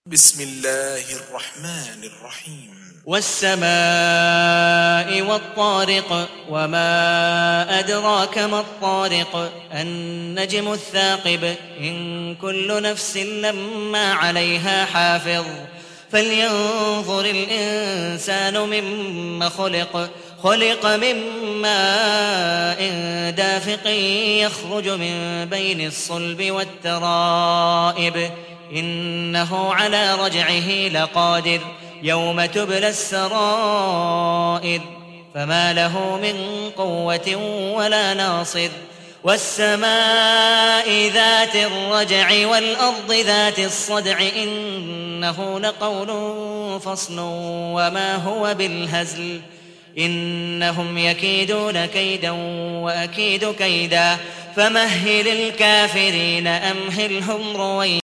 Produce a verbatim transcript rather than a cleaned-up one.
بسم الله الرحمن الرحيم والسماء والطارق وما أدراك ما الطارق النجم الثاقب إن كل نفس لما عليها حافظ فلينظر الإنسان مما خلق خلق من ماء دافق يخرج من بين الصلب والترائب إنه على رجعه لقادر يوم تبلى السرائر فما له من قوة ولا ناصر والسماء ذات الرجع والأرض ذات الصدع إنه لقول فصل وما هو بالهزل إنهم يكيدون كيدا وأكيد كيدا فمهل الكافرين أمهلهم رويدا.